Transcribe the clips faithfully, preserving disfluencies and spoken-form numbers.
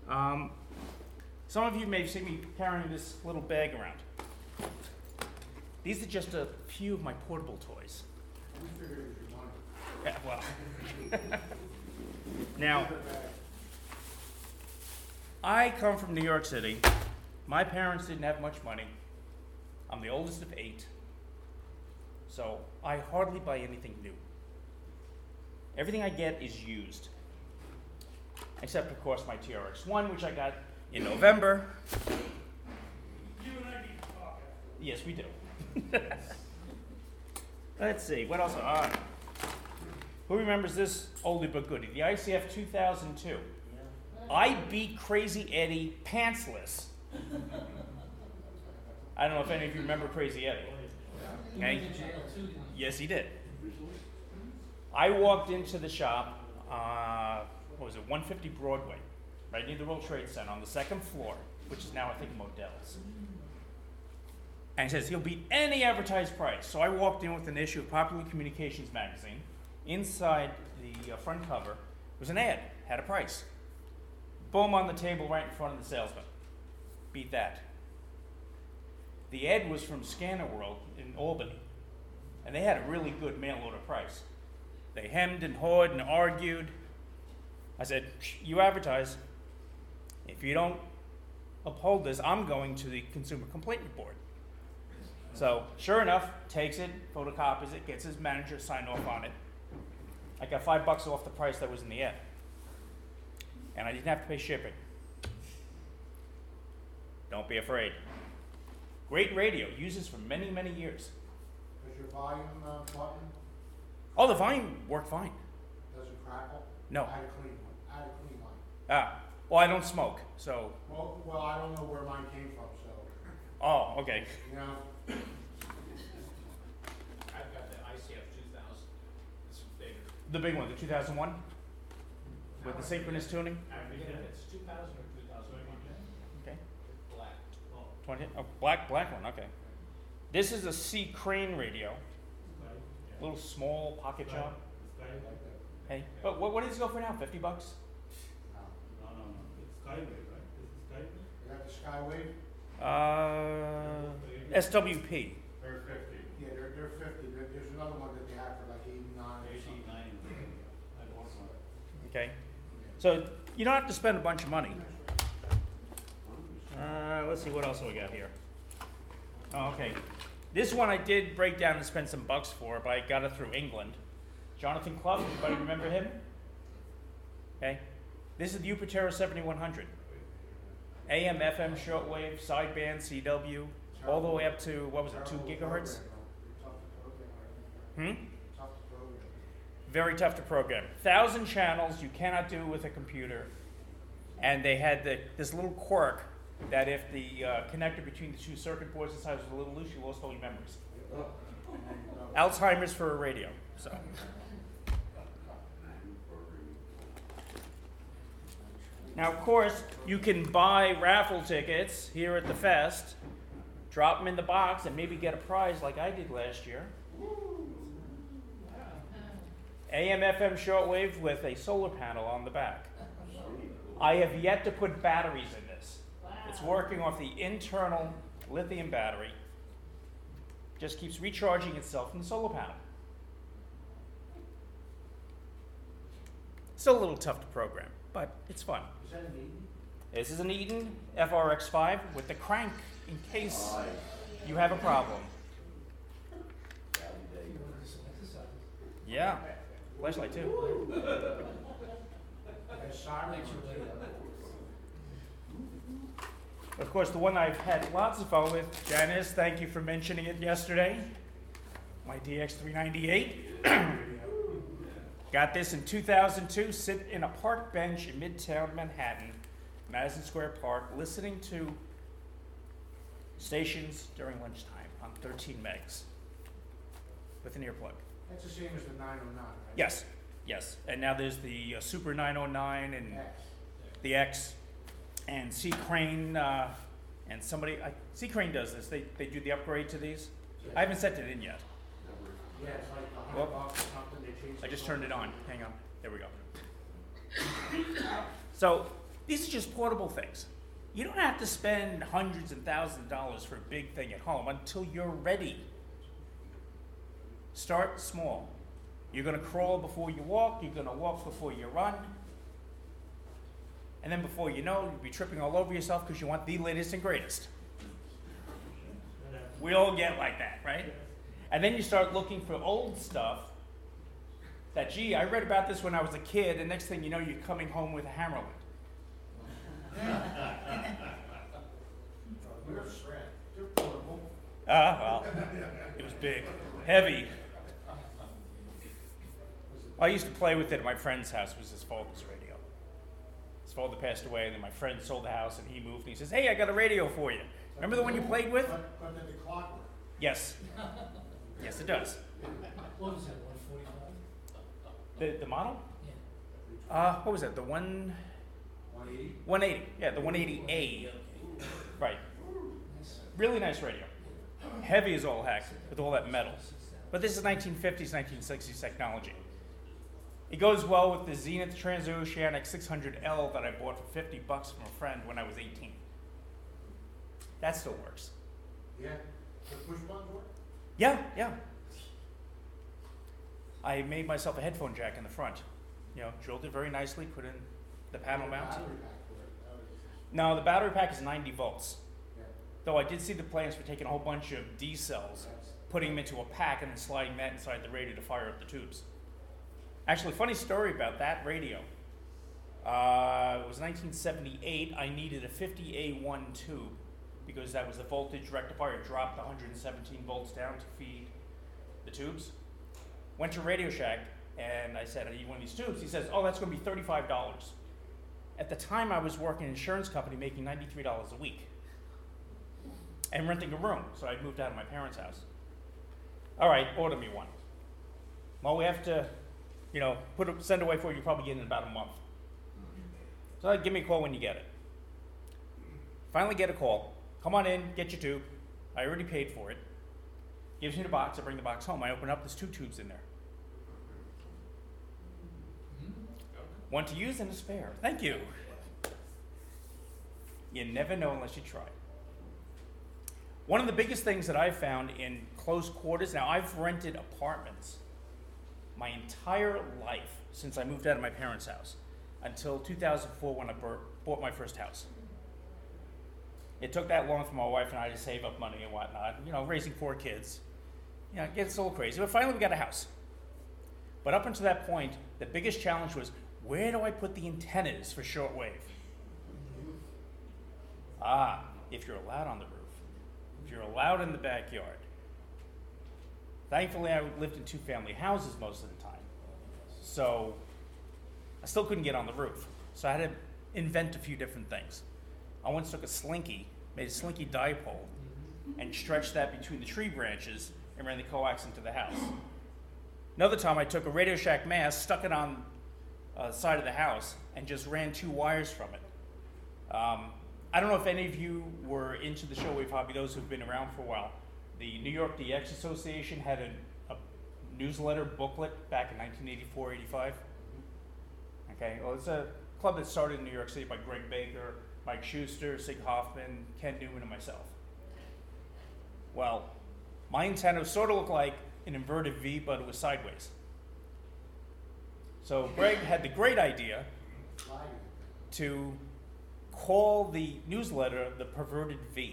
Um, some of you may have seen me carrying this little bag around. These are just a few of my portable toys. We figured it was your money. Yeah, well. Now, I come from New York City. My parents didn't have much money. I'm the oldest of eight. So I hardly buy anything new. Everything I get is used. Except, of course, my T R X one, which I got in November. You and I need to talk after. Yes, we do. Let's see, what else? Ah, who remembers this oldie but goodie? The I C F two thousand two. Yeah. I beat Crazy Eddie pantsless. I don't know if any of you remember Crazy Eddie. Okay? Yes, he did. I walked into the shop, uh, what was it, one fifty Broadway, right near the World Trade Center on the second floor, which is now, I think, Modell's. And he says he'll beat any advertised price. So I walked in with an issue of Popular Communications magazine. Inside the uh, front cover was an ad, had a price. Boom, on the table right in front of the salesman. Beat that. The ad was from Scanner World in Albany. And they had a really good mail order price. They hemmed and hawed and argued. I said, you advertise. If you don't uphold this, I'm going to the Consumer Complaint Board. So, sure enough, takes it, photocopies it, gets his manager to sign off on it. I got five bucks off the price that was in the ad. And I didn't have to pay shipping. Don't be afraid. Great radio, uses for many, many years. Does your volume uh, button, Oh, the volume worked fine. does it crackle? No. I had a clean one. I had a clean one. Ah, well, I don't smoke, so. Well, well, I don't know where mine came from, so, Oh, okay. you know. I've got the I C F two thousand. It's bigger. The big one, the two thousand one? With the synchronous tuning? I forget if it's two thousand or two thousand one. Okay. Black. Oh. twenty, oh, black, black one, okay. This is a C Crane radio, little small pocket shop. Hey, but what, what does it go for now? Fifty bucks? No. No, no, no, it's Skyway, right? Is it Skyway? You got the Skywave? Uh, S W P. Or fifty? Yeah, they're, they're fifty. There, there's another one that they have for like eighty-nine or Eighty, something. ninety. I bought one. Okay. So you don't have to spend a bunch of money. Uh, let's see, what else do we got here? Oh, okay. This one I did break down and spend some bucks for, but I got it through England. Jonathan Clough, anybody remember him? Okay. This is the Upatera seventy-one hundred. A M, F M, shortwave, sideband, C W, all the way up to, what was it, two gigahertz? Hmm? Tough to program. Very tough to program. Thousand channels you cannot do with a computer. And they had the, this little quirk that if the uh, connector between the two circuit boards inside was a little loose, you lost all your memories. Alzheimer's for a radio. So. Now, of course, you can buy raffle tickets here at the fest, drop them in the box, and maybe get a prize like I did last year. A M F M shortwave with a solar panel on the back. I have yet to put batteries in this. It's working off the internal lithium battery. Just keeps recharging itself from the solar panel. Still a little tough to program, but it's fun. Is that an Eaton? This is an Eaton F R X five with the crank in case you have a problem. Yeah, flashlight too. There's sirens or two. Of course, the one I've had lots of fun with, Janice, thank you for mentioning it yesterday. My D X three ninety-eight. Got this in two thousand two, sit in a park bench in Midtown Manhattan, Madison Square Park, listening to stations during lunchtime on thirteen megs with an earplug. That's the same as the nine oh nine, right? Yes, yes. And now there's the uh, Super nine oh nine and X. the X and C Crane uh, and somebody, I, C Crane does this. They, they do the upgrade to these. I haven't set it in yet. Yeah, it's like a Well, hundred bucks or something, they change. I the just phone. turned it on. Hang on. There we go. So These are just portable things. You don't have to spend hundreds and thousands of dollars for a big thing at home until you're ready. Start small. You're going to crawl before you walk. You're going to walk before you run. And then before you know, you'll be tripping all over yourself because you want the latest and greatest. We all get like that, right? And then you start looking for old stuff that, gee, I read about this when I was a kid, and next thing you know, you're coming home with a Hammerland. Ah, well, it was big, heavy. I used to play with it at my friend's house. It was his father's radio. His father passed away, and then my friend sold the house, and he moved, and he says, hey, I got a radio for you. Remember the one you played with? But, but did the clock work? Yes. Yes, it does. What was that, one forty-five? The, the model? Yeah. Uh, what was that, the one? one eighty? one eighty, yeah, the one eighty A. Right. Really nice radio. Heavy as all heck with all that metal. But this is nineteen fifties, nineteen sixties technology. It goes well with the Zenith Transoceanic six hundred L that I bought for fifty bucks from a friend when I was eighteen. That still works. Yeah, the push buttons work? Yeah, yeah. I made myself a headphone jack in the front. You know, drilled it very nicely, put in the panel The mount. battery pack for it, that was- No, the battery pack is ninety volts. yeah, Though I did see the plans for taking a whole bunch of D cells, that's- putting them into a pack, and then sliding that inside the radio to fire up the tubes. Actually, funny story about that radio. Uh, it was nineteen seventy-eight. I needed a fifty A one tube because that was the voltage rectifier. It dropped one hundred seventeen volts down to feed the tubes. Went to Radio Shack, and I said, I need one of these tubes. He says, oh, that's going to be thirty-five dollars. At the time, I was working in an insurance company making ninety-three dollars a week and renting a room, so I moved out of my parents' house. All right, order me one. Well, we have to, you know, put a, send away for it. You probably get it in about a month. So give me a call when you get it. Finally get a call. Come on in, get your tube. I already paid for it. Gives me the box. I bring the box home. I open up. There's two tubes in there. One to use and a spare. Thank you. You never know unless you try. One of the biggest things that I've found in close quarters, now I've rented apartments my entire life since I moved out of my parents' house until two thousand four when I bur- bought my first house. It took that long for my wife and I to save up money and whatnot, you know, raising four kids. You know, it gets a little crazy, but finally we got a house. But up until that point, the biggest challenge was, where do I put the antennas for shortwave? Ah, if you're allowed on the roof, if you're allowed in the backyard. Thankfully, I lived in two-family houses most of the time, so I still couldn't get on the roof. So I had to invent a few different things. I once took a slinky, made a slinky dipole, and stretched that between the tree branches and ran the coax into the house. Another time, I took a Radio Shack mast, stuck it on the uh, side of the house, and just ran two wires from it. Um, I don't know if any of you were into the shortwave hobby, those who've been around for a while. The New York D X Association had a, a newsletter booklet back in nineteen eighty-four, eighty-five. Okay, well, it's a club that started in New York City by Greg Baker, Mike Schuster, Sig Hoffman, Ken Newman, and myself. Well, my antenna sort of looked like an inverted V, but it was sideways. So Greg had the great idea to call the newsletter the Perverted V.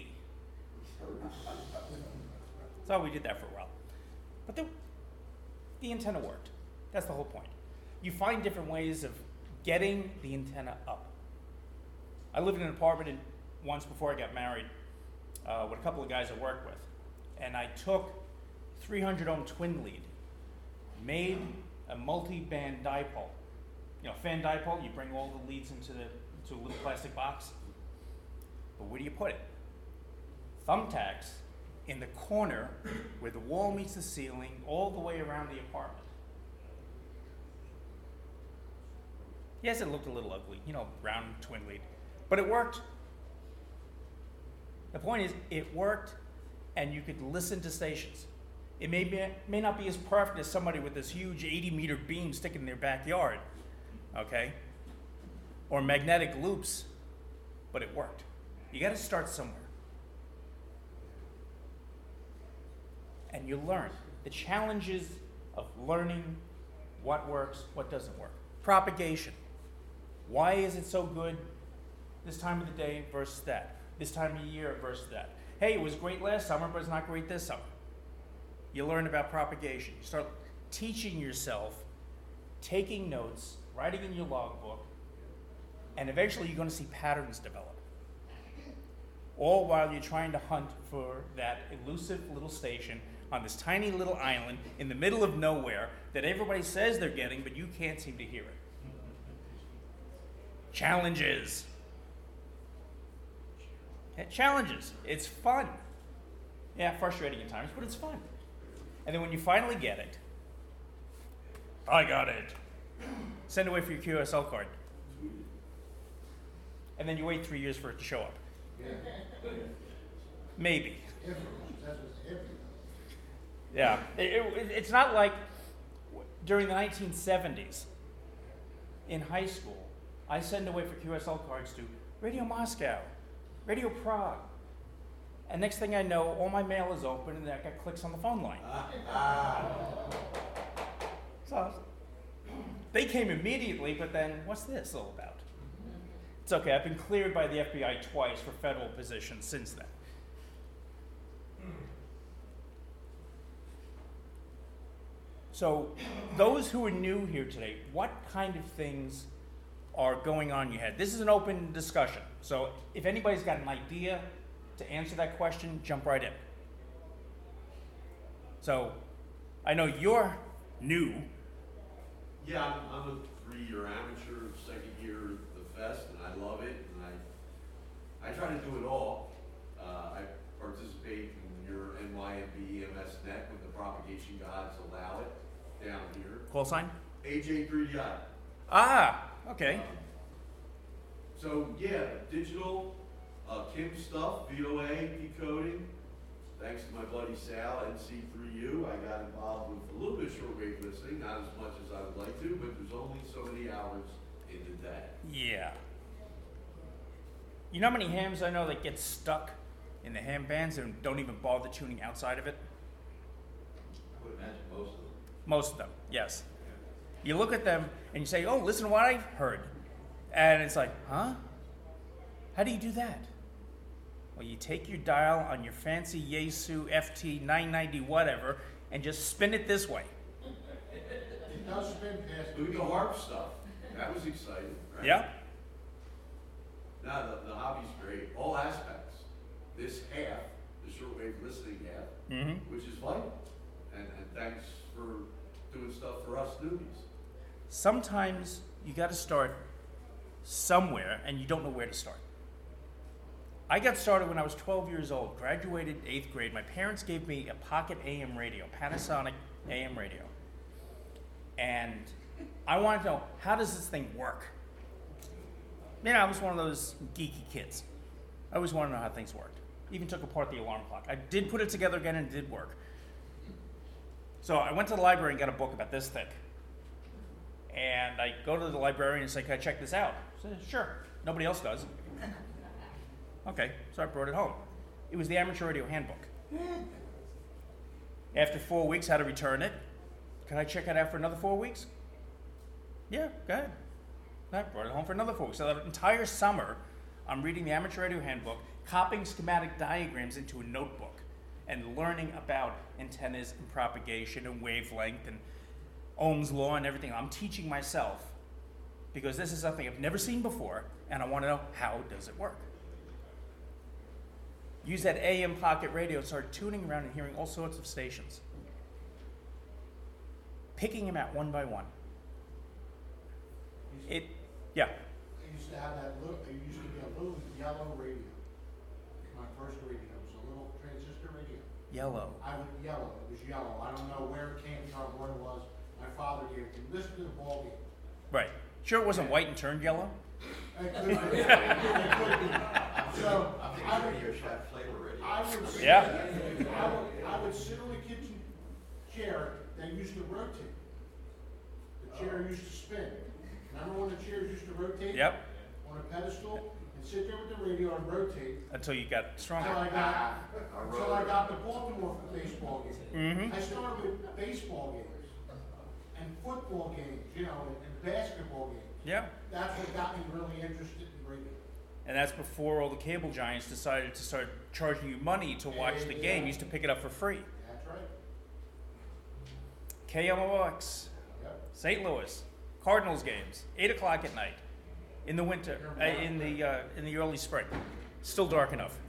So we did that for a while. But the, the antenna worked. That's the whole point. You find different ways of getting the antenna up. I lived in an apartment in, once before I got married uh, with a couple of guys I worked with. And I took three hundred ohm twin lead, made a multi-band dipole. You know, fan dipole, you bring all the leads into, the, into a little plastic box. But where do you put it? Thumbtacks in the corner where the wall meets the ceiling, all the way around the apartment. Yes, it looked a little ugly, you know, round twin lead, but it worked. The point is, it worked, and you could listen to stations. It may be, may not be as perfect as somebody with this huge eighty meter beam sticking in their backyard, okay? or magnetic loops, but it worked. You got to start somewhere. And you learn the challenges of learning what works, what doesn't work. Propagation. Why is it so good this time of the day versus that? This time of year versus that? Hey, it was great last summer, but it's not great this summer. You learn about propagation. You start teaching yourself, taking notes, writing in your logbook, and eventually you're going to see patterns develop. All while you're trying to hunt for that elusive little station on this tiny little island in the middle of nowhere that everybody says they're getting, but you can't seem to hear it. Challenges. Yeah, challenges. It's fun. Yeah, frustrating at times, but it's fun. And then when you finally get it, I got it. Send away for your Q S L card. And then you wait three years for it to show up. Yeah. Maybe. If, that's what's if. Yeah. It, it, it's not like during the nineteen seventies in high school, I send away for Q S L cards to Radio Moscow, Radio Prague. And next thing I know, all my mail is open and I got clicks on the phone line. So they came immediately, but then what's this all about? It's okay, I've been cleared by the F B I twice for federal positions since then. So those who are new here today, what kind of things are going on in your head? This is an open discussion. So if anybody's got an idea to answer that question, jump right in. So I know you're new. Yeah, I'm, I'm a three-year amateur, second year at the fest, and I love it, and I I try to do it all. Uh, I participate in your N Y M B E M S net when the propagation gods allow it down here. Call sign? A J three D I. Ah, okay. Um, so yeah, digital, uh, Kim stuff, V O A, decoding. Thanks to my buddy Sal, N C three U, I got involved with a little bit of shortwave listening, not as much as I would like to, but there's only so many hours in the day. Yeah. You know how many hams I know that get stuck in the ham bands and don't even bother tuning outside of it? I would imagine most of them. Most of them, yes. You look at them and you say, oh, listen to what I've heard. And it's like, huh? How do you do that? Well, you take your dial on your fancy Yaesu F T nine ninety whatever and just spin it this way. It does spin past. Doing the harp stuff, that was exciting, right? Yeah? Now, the, the hobby's great, all aspects. This half, the shortwave listening half, Mm-hmm. which is vital. And, and thanks for doing stuff for us newbies. Sometimes you got to start somewhere and you don't know where to start. I got started when I was twelve years old, graduated eighth grade. My parents gave me a pocket A M radio, Panasonic A M radio. And I wanted to know, how does this thing work? You know, I was one of those geeky kids. I always wanted to know how things worked. Even took apart the alarm clock. I did put it together again and it did work. So I went to the library and got a book about this thick. And I go to the librarian and say, can I check this out? I said, sure. Nobody else does. Okay, so I brought it home. It was the Amateur Radio Handbook. After four weeks, had to return it. Can I check it out for another four weeks? Yeah, go ahead. I brought it home for another four weeks. So that entire summer, I'm reading the Amateur Radio Handbook, copying schematic diagrams into a notebook, and learning about antennas and propagation and wavelength and Ohm's law and everything. I'm teaching myself because this is something I've never seen before, and I want to know, how does it work? Use that A M pocket radio and start tuning around and hearing all sorts of stations. Picking them out one by one. It, yeah. I used to have that little, it used to be a little yellow radio. My first radio, it was a little transistor radio. Yellow. I would, yellow, it was yellow. I don't know where it came from, what it was. My father gave it to me. Listen to the ball game. Right. Sure it wasn't white and turned yellow? It could be. It could be. So, I would, I would sit, Yeah. I would, I would sit on the kitchen chair that used to rotate. The chair used to spin. Remember when the chairs used to rotate? Yep. pedestal and sit there with the radio and rotate Until you got until stronger. I got, until I got the Baltimore baseball game. Mm-hmm. I started with baseball games and football games, you know, and, and basketball games. Yeah. That's what got me really interested in radio. And that's before all the cable giants decided to start charging you money to watch the game. You used to pick it up for free. That's right. K M O X, Yep. Saint Louis, Cardinals games, eight o'clock at night, in the winter, uh, in the uh, in the early spring, still dark enough.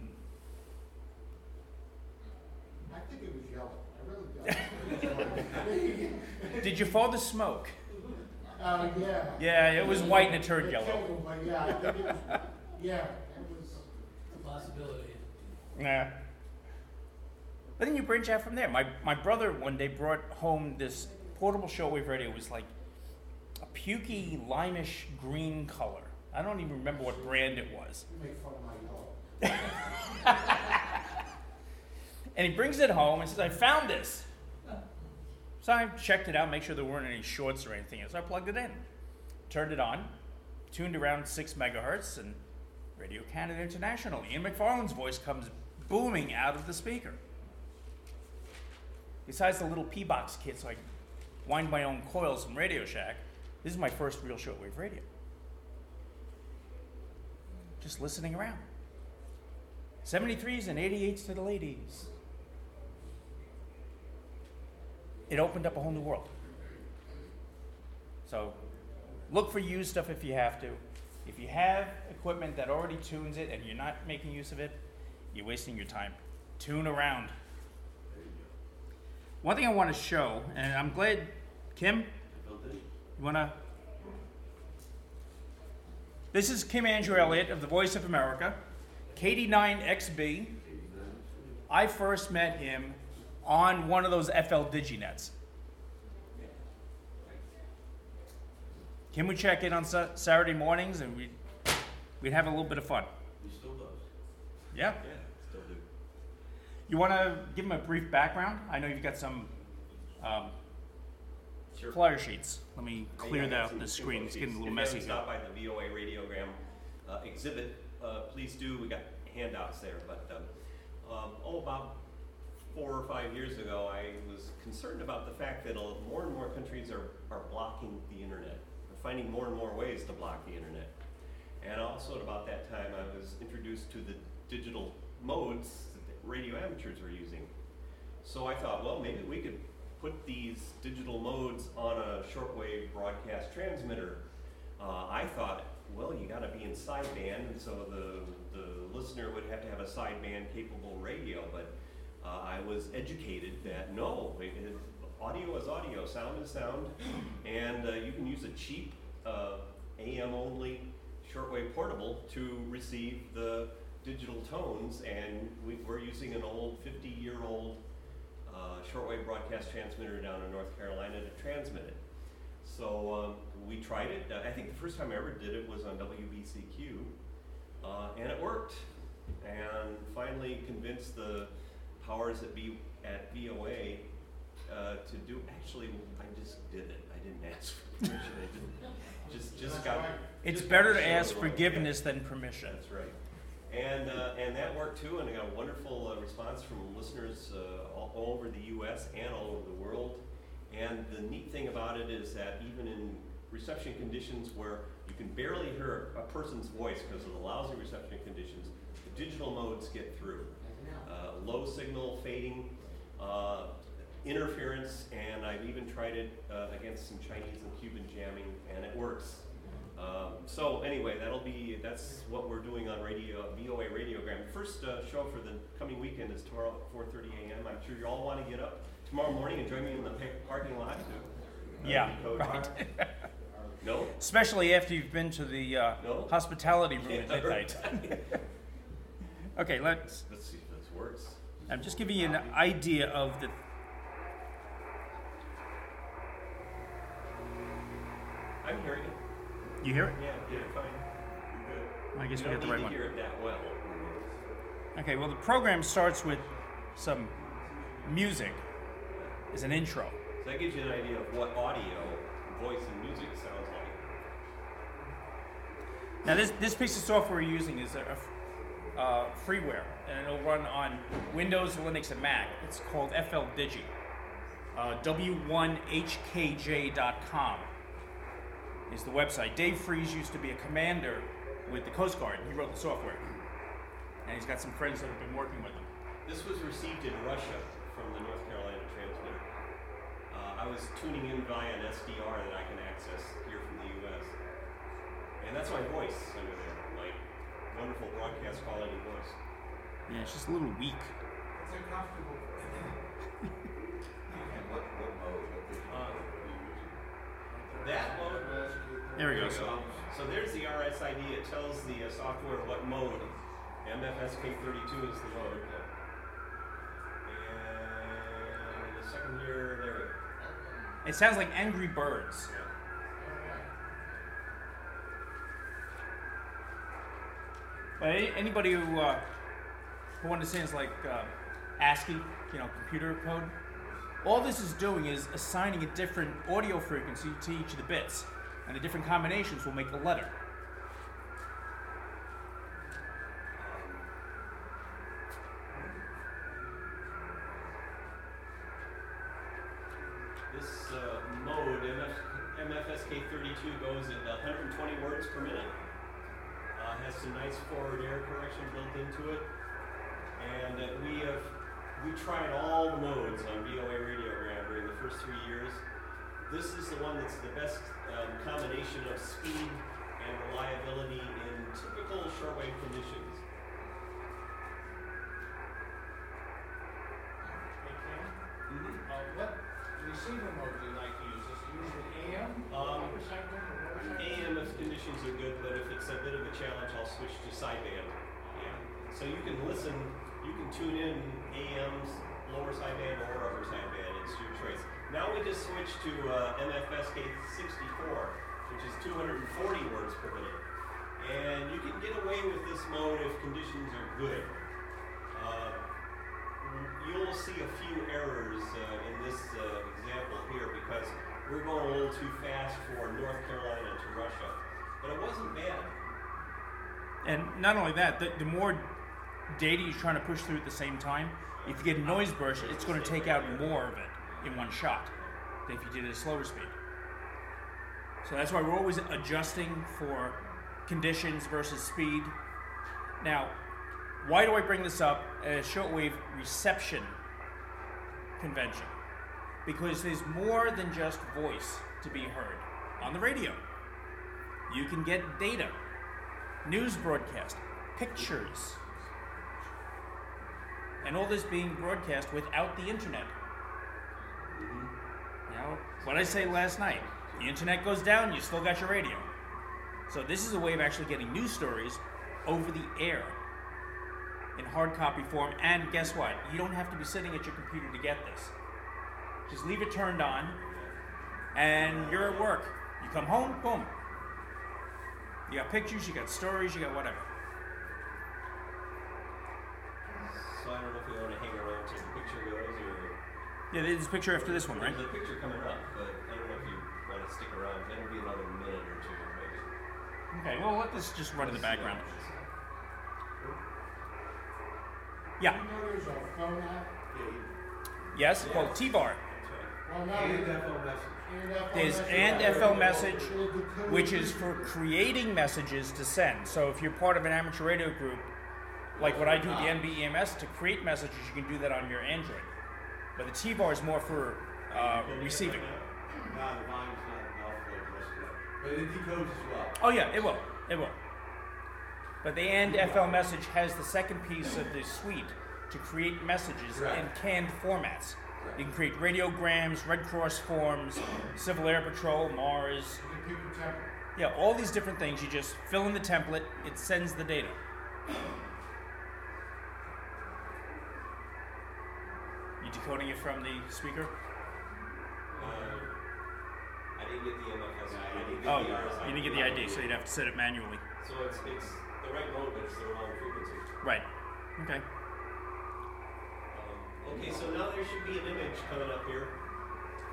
I think it was yellow. I really don't. Did your father smoke? Uh, yeah. Yeah, it was white and it turned It yellow. killed him, but yeah, I think it was, yeah, it was. A possibility. Nah. But then you branch out from there. My my brother one day brought home this portable shortwave radio. It was like a pukey, limeish green color. I don't even remember what brand it was. You make fun of my yellow. And he brings it home and says, I found this. So I checked it out, make sure there weren't any shorts or anything. So I plugged it in, turned it on, tuned around six megahertz, and Radio Canada International. Ian McFarlane's voice comes booming out of the speaker. Besides the little P-Box kit, so I wind my own coils from Radio Shack, this is my first real shortwave radio. Just listening around. seventy-threes and eighty-eights to the ladies. It opened up a whole new world. So look for used stuff if you have to. If you have equipment that already tunes it and you're not making use of it, you're wasting your time. Tune around. One thing I want to show, and I'm glad, Kim, you want to? This is Kim Andrew Elliott of the Voice of America, K D nine X B. I first met him on one of those F L DigiNets. Kim would check in on sa- Saturday mornings and we'd, we'd have a little bit of fun. He still does. Yeah? Yeah, still do. You want to give him a brief background? I know you've got some um, Sure. flyer sheets. Let me clear Yeah, the, some the screen. It's getting a little If messy you here. haven't stopped by the V O A radiogram uh, exhibit, uh, please do. We got handouts there. But um, um, oh, about four or five years ago, I was concerned about the fact that uh, more and more countries are, are blocking the internet. They're finding more and more ways to block the internet. And also at about that time, I was introduced to the digital modes that radio amateurs were using. So I thought, well, maybe we could put these digital modes on a shortwave broadcast transmitter. Uh, I thought, well, you got to be in sideband, and so the the listener would have to have a sideband capable radio. But uh, I was educated that no, it, it, audio is audio, sound is sound, and uh, you can use a cheap uh, A M only shortwave portable to receive the digital tones, and we, we're using an old fifty year old Uh, shortwave broadcast transmitter down in North Carolina to transmit it. So um, we tried it. Uh, I think the first time I ever did it was on W B C Q, uh, and it worked. And finally convinced the powers that be at V O A uh, to do. Actually, I just did it. I didn't ask for permission. I didn't. Just, just That's got. right. It's just better got to shown ask the wrong- forgiveness yeah. than permission. That's right. And uh, and that worked too, and I got a wonderful uh, response from listeners uh, all, all over the U S and all over the world. And the neat thing about it is that even in reception conditions where you can barely hear a person's voice because of the lousy reception conditions, the digital modes get through. Uh, low signal fading, uh, interference, and I've even tried it uh, against some Chinese and Cuban jamming, and it works. Um, so anyway, that'll be, that's what we're doing on radio, V O A Radiogram. First uh, show for the coming weekend is tomorrow at four thirty a m I'm sure you all want to get up tomorrow morning and join me in the pa- parking lot to uh, Yeah, decode. right. No? Especially after you've been to the uh, No? hospitality room at Yeah, midnight. Okay, let's. Let's see if this works. I'm just giving you an idea of the. I'm hearing it. You hear it? Yeah, yeah, fine. You're good. I guess you we don't got the need right to one. hear it that well. Okay, well, the program starts with some music as an intro. So that gives you an idea of what audio, voice, and music sounds like. Now this this piece of software we're using is a, a uh, freeware, and it'll run on Windows, Linux, and Mac. It's called F L Digi. Uh, W one H K J dot com is the website. Dave Fries used to be a commander with the Coast Guard. He wrote the software, and he's got some friends that have been working with him. This was received in Russia from the North Carolina transmitter. Uh, I was tuning in via an S D R that I can access here from the U S. And that's my voice under there, my wonderful broadcast quality voice. Yeah, it's just a little weak. It's uncomfortable. And what, what mode, what digital Uh, mode are you using? That mode, There we go. So, so there's the R S I D. It tells the uh, software what mode. M F S K thirty-two is the mode. And the second here, there we go. It sounds like Angry Birds. But any, anybody who uh, who understands like uh, ASCII, you know, computer code, all this is doing is assigning a different audio frequency to each of the bits, and the different combinations will make the letter. This uh, mode, M F S K thirty-two, goes at one hundred twenty words per minute. Uh, has some nice forward error correction built into it. And uh, we have we tried all the modes on V O A Radiogram during the first three years. This is the one that's the best um, combination of speed and reliability in typical shortwave conditions. Hey, Ken, Mm-hmm. uh, what receiver mode do you like to use? Is it usually A M? Um, Upper sideband or lower sideband? A M if conditions are good, but if it's a bit of a challenge, I'll switch to sideband. Yeah. So you can listen, you can tune in A Ms, lower sideband or upper sideband. It's your choice. Now we just switch to uh, M F S K sixty-four, which is two hundred forty words per minute. And you can get away with this mode if conditions are good. Uh, you'll see a few errors uh, in this uh, example here because we're going a little too fast for North Carolina to Russia. But it wasn't bad. And not only that, the, the more data you're trying to push through at the same time, if you get a noise burst, it's going to take out more of it in one shot than if you did it at a slower speed. So that's why we're always adjusting for conditions versus speed. Now, why do I bring this up as a shortwave reception convention? Because there's more than just voice to be heard on the radio. You can get data, news broadcast, pictures, and all this being broadcast without the internet. You know, what I say last night, the internet goes down, you still got your radio. So this is a way of actually getting news stories over the air in hard copy form, and guess what? You don't have to be sitting at your computer to get this. Just leave it turned on, and you're at work. You come home, boom. You got pictures, you got stories, you got whatever. So I don't know if we want to hang around till the picture goes or... Yeah, there's a picture after this one, right? There's a picture coming up, but I don't know if you want to stick around. It'll be another minute or two, maybe. Okay, well, let this just run in the background. Yeah. You know there's a phone app? Yes, it's called T-Bar. Well, no, And there's F L message. There's and F L message, which is for creating messages to send. So if you're part of an amateur radio group, like what I do with the N B E M S, to create messages, you can do that on your Android. But the T-Bar is more for uh, receiving. No, the volume's not enough like the rest of it. But it decodes as well. Oh yeah, it will. It will. But the and F L message has the second piece of the suite to create messages Correct. in canned formats. Correct. You can create radiograms, Red Cross forms, Civil Air Patrol, Mars. The people temper. Yeah, all these different things. You just fill in the template, it sends the data. You decoding it from the speaker? Uh, I didn't get the M F S. I didn't get Oh, the R S I D. you didn't get the I D, so you'd have to set it manually. So it's, it's the right mode, but it's the wrong frequency. Right. Okay. Um, okay, so now there should be an image coming up here.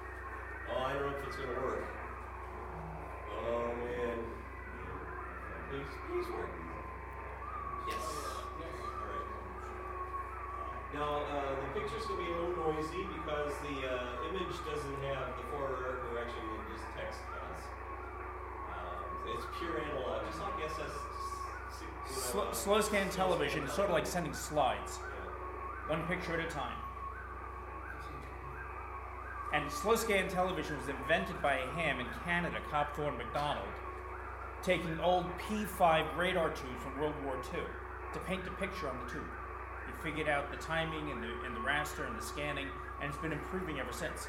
Oh, I don't know if it's going to work. Oh, man. Please, please work. Yes. All right. Now, uh, the picture's gonna be a little noisy because the uh, image doesn't have the forward correction that this text does. Um, it's pure analog, just like S S. You know, Slow, uh, slow scan television is sort of like sending slides, Yeah. one picture at a time. And slow scan television was invented by a ham in Canada, Copthorne MacDonald, taking old P five radar tubes from World War Two to paint a picture on the tube. He figured out the timing and the, and the raster and the scanning, and it's been improving ever since.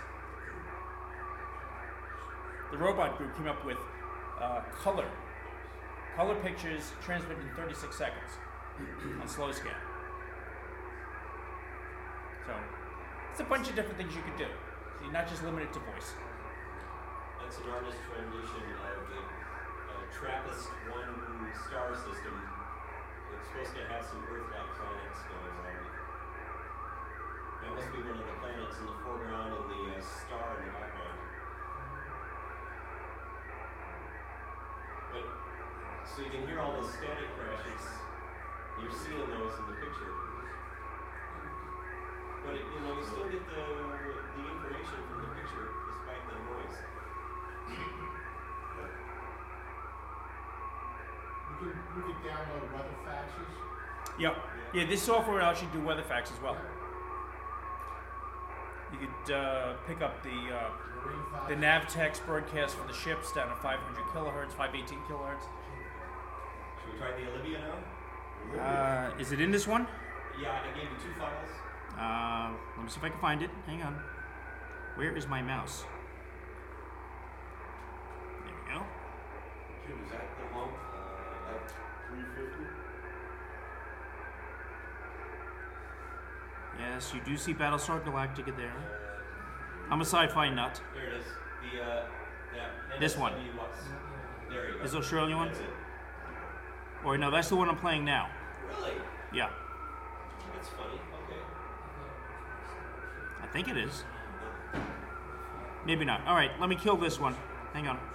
The robot group came up with uh, color. Color pictures transmitted in thirty-six seconds on slow scan. So, it's a bunch of different things you could do. So you're not just limited to voice. That's an artist rendition of the uh, TRAPPIST one star system. It's supposed to have some Earth-like planets going on. That must be one of the planets in the foreground and the uh, star in the background. But, so you can hear all the static crashes. You're seeing those in the picture. But it, you know, you still get the the information from the picture despite the noise. You can, you can download weather faxes. Yep. Yeah, this software will actually do weather facts as well. You could uh, pick up the uh, Marine fax. the Navtex broadcast for the ships down at five hundred kilohertz, five eighteen kilohertz. Should we try the Olivia now? Uh, is it in this one? Yeah, I gave you two files. Uh, let me see if I can find it. Hang on. Where is my mouse? There we go. Jim, is that the one, uh, like three fifty? Yes, you do see Battlestar Galactica there. I'm a sci-fi nut. There it is. The uh, that This one. N S W bus. There you go. Is the Australian one? That's it. Or no, that's the one I'm playing now. Really? Yeah, That's funny. Okay. I think it is. Maybe not. All right, let me kill this one. Hang on.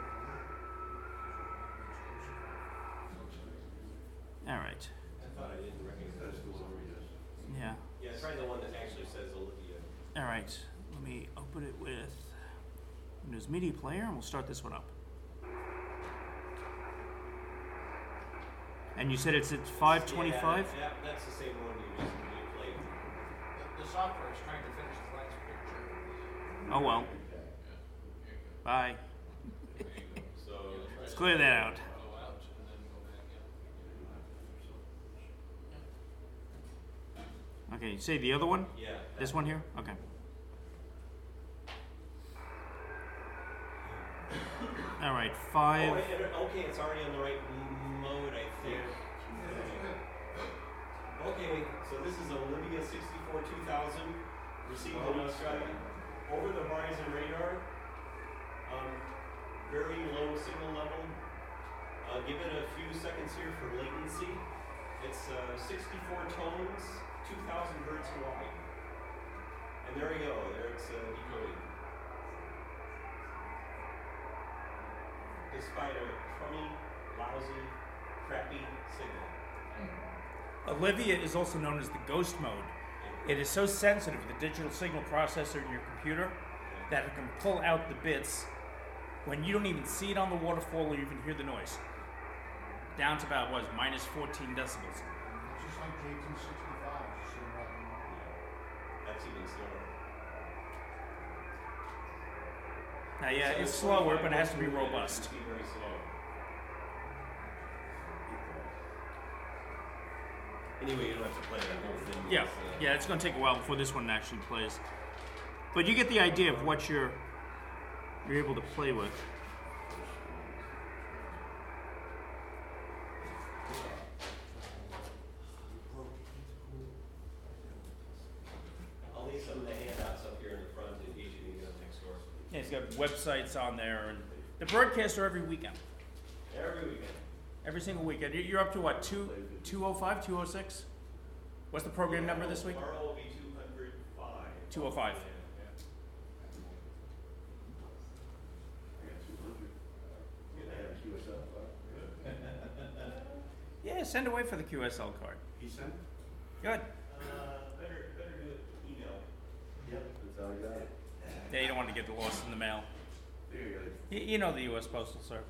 All right. I thought I didn't recognize. That's the one we just. Yeah. Yeah, try the one that actually says Olivia. All right. Let me open it with Windows Media Player, and we'll start this one up. And you said it's at five twenty-five? Yeah, yeah, that's the same one you just you played. The, the software is trying to finish the last picture. Oh well. Bye. There you go. So Let's clear that out. go out and then go back in. Okay, you say the other one? Yeah. This one here? Okay. All right, Oh, five. wait, okay, it's already on the right m- mode, I think. Okay, wait, so this is Olivia sixty-four two thousand, received in Australia, over the horizon radar, um, very low signal level. Uh, give it a few seconds here for latency. It's uh, sixty-four tones, two thousand hertz wide. And there we go, there it's uh, decoding. Despite a crummy, lousy, crappy signal. Olivia is also known as the ghost mode. It is so sensitive to the digital signal processor in your computer that it can pull out the bits when you don't even see it on the waterfall or even hear the noise. Down to about, what is it, minus fourteen decibels. It's just like J T sixty-five, you see right now. That's even slower. Now, yeah, So it's the slower, twenty-five but it has to be volts robust. is very slow. Anyway, you don't have to play that whole thing. Yeah, It's, uh, yeah, it's going to take a while before this one actually plays. But you get the idea of what you're you're able to play with. I'll leave some of the handouts up here in the front in case you need to go next door. Yeah, it's got websites on there, and the broadcasts are every weekend, Every weekend. every single weekend. You- You're up to what, two, two oh five, two oh six? What's the program number this week? Tomorrow will be two hundred five. two oh five. I got two hundred. I have Q S L. send away for the Q S L card. He sent? Good. Uh, better, better do it email. Yep. That's how I got it. Yeah, you don't want to get lost in the mail. There you go. You, you know the U S Postal Service.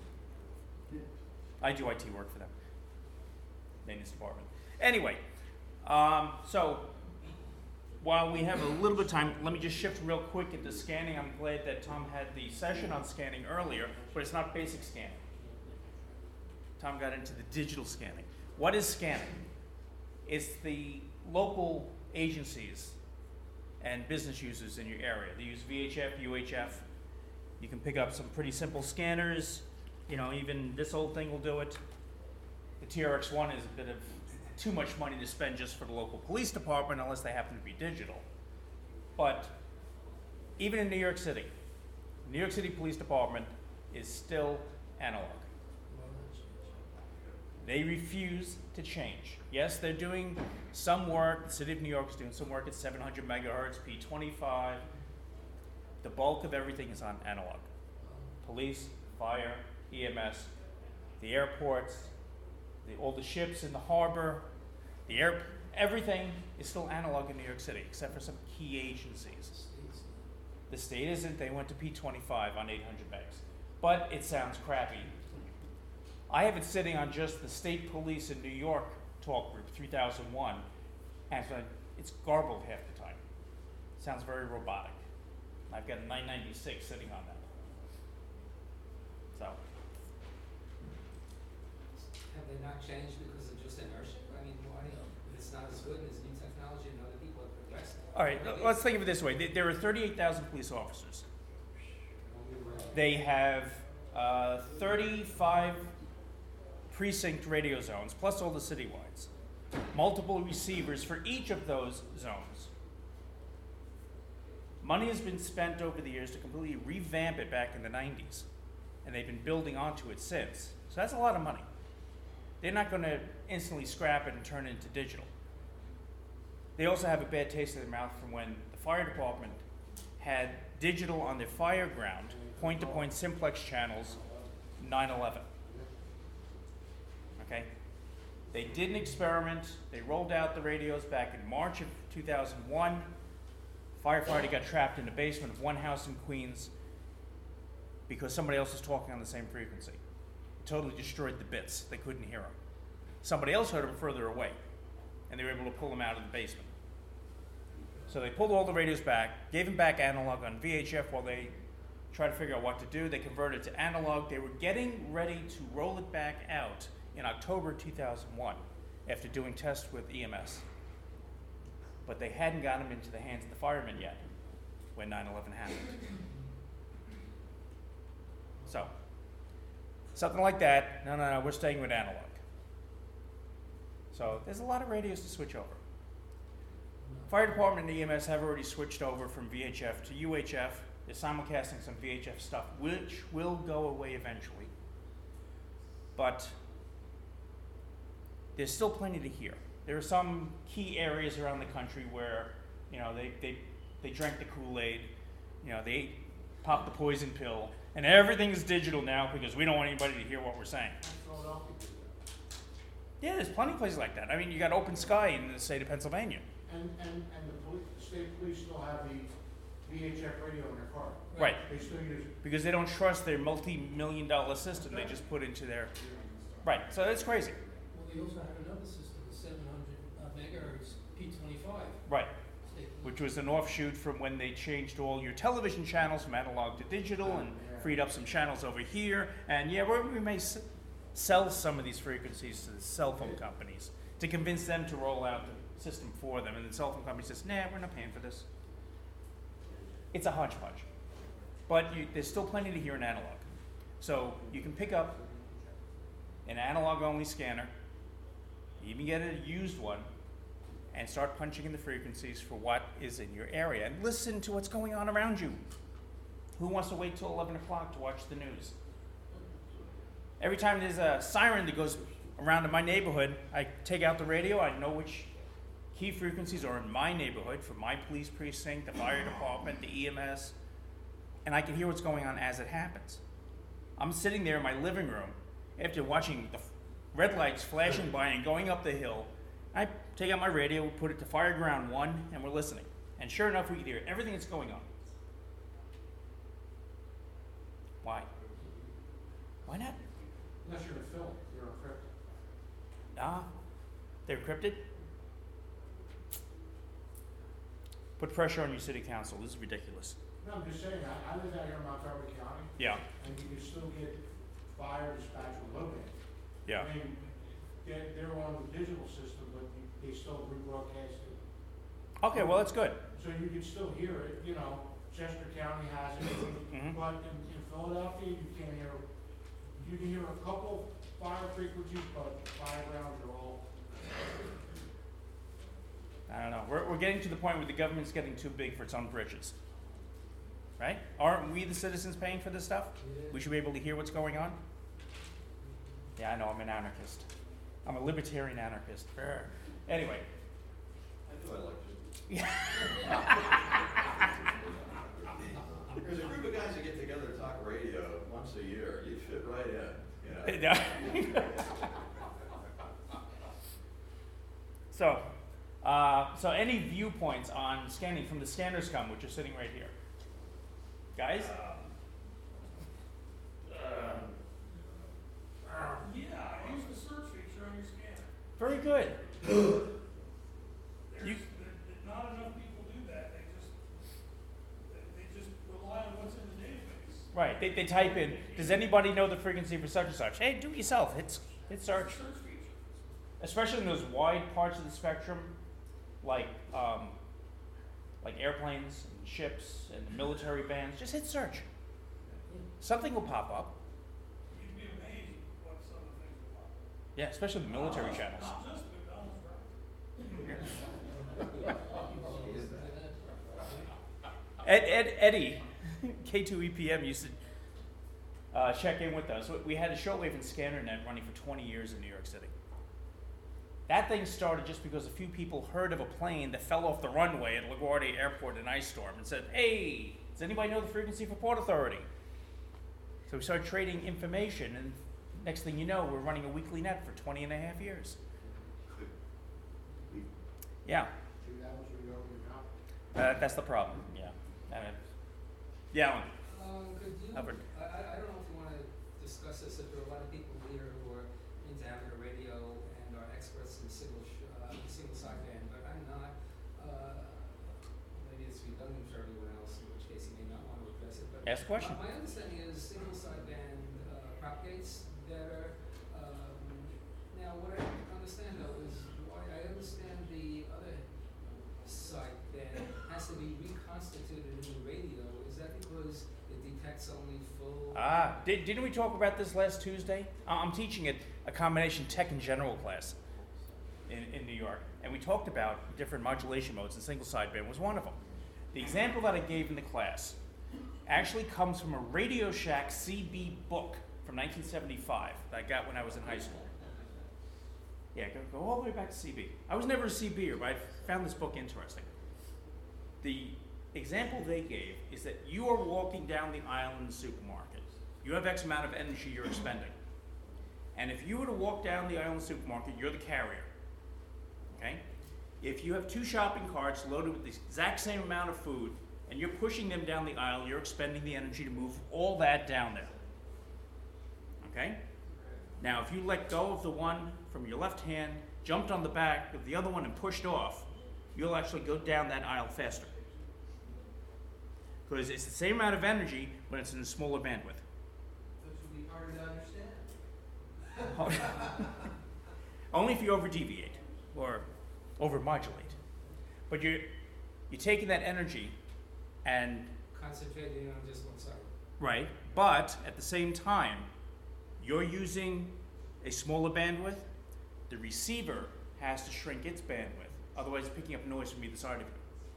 I do I T work for them. Maintenance department. Anyway, um, so while we have a little bit of time, let me just shift real quick into scanning. I'm glad that Tom had the session on scanning earlier, but it's not basic scanning. Tom got into the digital scanning. What is scanning? It's the local agencies and business users in your area. They use V H F, U H F. You can pick up some pretty simple scanners. You know, even this old thing will do it. The T R X one is a bit of too much money to spend just for the local police department unless they happen to be digital. But even in New York City, the New York City Police Department is still analog. They refuse to change. Yes, they're doing some work. The City of New York is doing some work at seven hundred megahertz, P twenty-five. The bulk of everything is on analog. Police, fire, E M S, the airports, the, all the ships in the harbor, the air, everything is still analog in New York City, except for some key agencies. The state isn't. They went to P twenty-five on eight hundred megs. But it sounds crappy. I have it sitting on just the state police in New York talk group, three thousand one, and it's, it's garbled half the time. It sounds very robotic. I've got a nine ninety-six sitting on that. So. Have they not changed because of just inertia? I mean, why, if it's not as good as new technology and other people have progressed? All right, let's think of it this way. There are thirty-eight thousand police officers. They have uh, thirty-five precinct radio zones, plus all the citywides. Multiple receivers for each of those zones. Money has been spent over the years to completely revamp it back in the nineties, and they've been building onto it since. So that's a lot of money. They're not going to instantly scrap it and turn it into digital. They also have a bad taste in their mouth from when the fire department had digital on their fire ground, point-to-point simplex channels, nine eleven. Okay? They did an experiment. They rolled out the radios back in March of two thousand one. Firefighter got trapped in the basement of one house in Queens because somebody else was talking on the same frequency. It totally destroyed the bits. They couldn't hear them. Somebody else heard them further away, and they were able to pull them out of the basement. So they pulled all the radios back, gave them back analog on V H F while they tried to figure out what to do. They converted to analog. They were getting ready to roll it back out in October two thousand one after doing tests with E M S. But they hadn't gotten them into the hands of the firemen yet when nine eleven happened. So, something like that, no, no, no, we're staying with analog. So there's a lot of radios to switch over. Fire department and E M S have already switched over from V H F to U H F. They're simulcasting some V H F stuff, which will go away eventually. But there's still plenty to hear. There are some key areas around the country where, you know, they, they, they drank the Kool-Aid, you know, they ate, popped the poison pill, and everything is digital now because we don't want anybody to hear what we're saying. Philadelphia did Yeah, there's plenty of places like that. I mean, you got Open Sky in the state of Pennsylvania. that. And, and, and the police, the state police still have the V H F radio in their car. Right. They still use it. Because they don't trust their multi-million dollar system they just put into their, right, so that's crazy. Well, they also have another system, the seven hundred uh, megahertz P twenty-five. Right, State police. which was an offshoot from when they changed all your television channels from analog to digital and freed up some channels over here. And yeah, we we may s- sell some of these frequencies to the cell phone companies to convince them to roll out the system for them. And the cell phone company says, nah, we're not paying for this. It's a hodgepodge. But you, there's still plenty to hear in analog. So you can pick up an analog-only scanner, even get a used one, and start punching in the frequencies for what is in your area. And listen to what's going on around you. Who wants to wait till eleven o'clock to watch the news? Every time there's a siren that goes around in my neighborhood, I take out the radio, I know which key frequencies are in my neighborhood for my police precinct, the fire department, the E M S, and I can hear what's going on as it happens. I'm sitting there in my living room after watching the red lights flashing by and going up the hill. I take out my radio, we put it to fire ground one, and we're listening. And sure enough, we could hear everything that's going on. Why? Why not? Unless you're in a film, you're encrypted. Nah, they're encrypted. Put pressure on your city council. This is ridiculous. No, I'm just saying, I, I live out here in Montgomery County, Yeah, and you can still get fire dispatch with low band. yeah. I mean, they're, they're on the digital system, but you- they still rebroadcast it. Okay, well, that's good. So you can still hear it, you know, Chester County has it, Mhm. but in, in Philadelphia, you can't hear, you can hear a couple fire frequencies, but fire grounds are all. I don't know. We're, we're getting to the point where the government's getting too big for its own britches. Right? Aren't we the citizens paying for this stuff? We should be able to hear what's going on? Yeah, I know, I'm an anarchist. I'm a libertarian anarchist. Brr. Anyway. I do, I like you. Yeah. There's a group of guys that get together to talk radio once a year. You fit right in, you know. So, uh, so any viewpoints on scanning from the scanners come, which are sitting right here? Guys? Yeah, I use the search feature on your scanner. Very good. There's, You- there, there- not enough people do that, they just, they, they just rely on what's in the database. Right, they, they type in, does anybody know the frequency for such and such? Hey, do it yourself, hit, hit search. Search feature. Especially in those wide parts of the spectrum, like, um, like airplanes and ships and the military bands, just hit search. Something will pop up. You'd be amazed what some of the things are like. Yeah, especially the military channels. Not just McDonald's, right? Ed, Ed, Eddie, K two E P M used to uh, check in with us. We had a shortwave and scanner net running for twenty years in New York City. That thing started just because a few people heard of a plane that fell off the runway at LaGuardia Airport in an ice storm and said, hey, does anybody know the frequency for Port Authority? So we started trading information, and next thing you know, we're running a weekly net for twenty and a half years. Yeah, See, that was where you open your mouth. uh, that's the problem, yeah. And it- yeah, Alan. Um, could you, I, Hubbard. I, I don't know if you wanna discuss this, if there are a lot of people here who are into having a radio and are experts in single, sh- uh, single sideband, but I'm not. Uh, maybe it's redundant for everyone else, in which case you may not wanna address it, but. Ask the question. My, my understanding is single sideband, uh, propagates better. Um, now, what I don't understand though is why, I understand the other sideband has to be reconstituted in the radio. Is that because it detects only full? Ah, did, didn't we talk about this last Tuesday? Uh, I'm teaching at a combination tech and general class in, in New York, and we talked about different modulation modes, and single sideband was one of them. The example that I gave in the class actually comes from a Radio Shack C B book from nineteen seventy-five that I got when I was in high school. Yeah, go, go all the way back to C B. I was never a C B er, but I found this book interesting. The example they gave is that you are walking down the aisle in the supermarket. You have X amount of energy you're expending. And if you were to walk down the aisle in the supermarket, you're the carrier. Okay? If you have two shopping carts loaded with the exact same amount of food, and you're pushing them down the aisle, you're expending the energy to move all that down there. Okay? Now, if you let go of the one from your left hand, jumped on the back of the other one and pushed off, you'll actually go down that aisle faster. Because it's the same amount of energy, but it's in a smaller bandwidth. Which would be harder to understand. Only if you over deviate or over modulate. But you're, you're taking that energy and, Concentrating on just one side. right, but at the same time, you're using a smaller bandwidth, the receiver has to shrink its bandwidth, otherwise it's picking up noise from either side of you.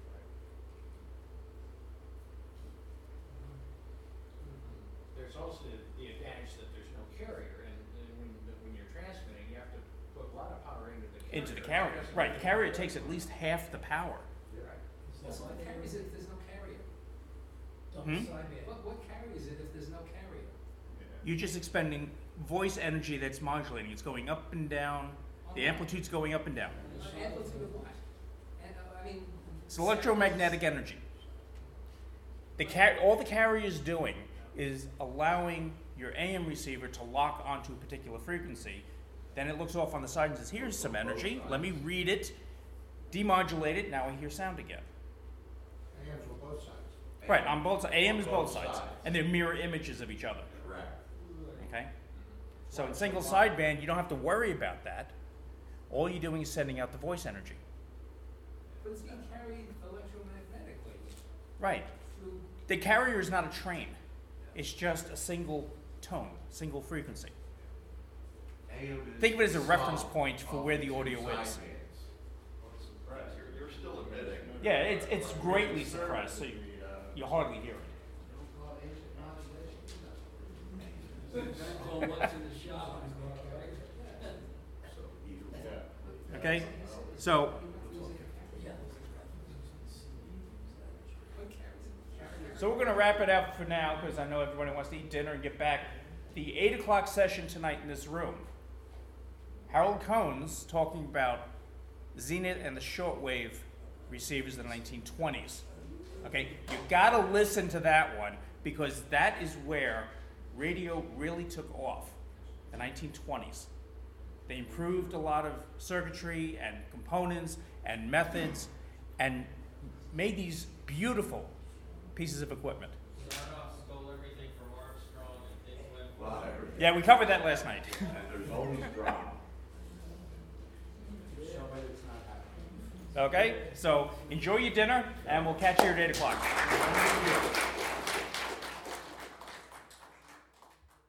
There's also the advantage that there's no carrier, and, and when, when you're transmitting, you have to put a lot of power into the carrier. Into the carrier, right, the carrier takes at least half the power. Right. Well, what carries it if there's no carrier? Hmm? What, what carries it if there's no carrier? You're just expending voice energy that's modulating. It's going up and down. The amplitude's going up and down. Uh, amplitude of what? And, uh, I mean. It's electromagnetic energy. The car- all the carrier is doing is allowing your A M receiver to lock onto a particular frequency. Then it looks off on the side and says, here's some energy. Let me read it, demodulate it. Now I hear sound again. A Ms on both sides. Right, on both sides. A M is On both both sides. sides. And they're mirror images of each other. Correct. Okay? So in single sideband, you don't have to worry about that. All you're doing is sending out the voice energy. But it's being carried electromagnetically Right. through. The carrier is not a train. It's just a single tone, single frequency. A M is Think of it as a reference sum point for of where the two audio is. sidebands. You're, you're still emitting. Yeah, it's it's greatly suppressed, so you, you hardly hear it. Depends on what's in the shop. So either one. Okay? So So we're going to wrap it up for now because I know everybody wants to eat dinner and get back. The eight o'clock session tonight in this room, Harold Cohn's talking about Zenith and the shortwave receivers in the nineteen twenties. Okay, you got to listen to that one because that is where radio really took off, the nineteen twenties. They improved a lot of circuitry and components and methods and made these beautiful pieces of equipment. Zarnoff stole everything from Armstrong and things went. Wow, everything. Yeah, we covered that last night. And there's always drama. Okay, so enjoy your dinner and we'll catch you at eight o'clock.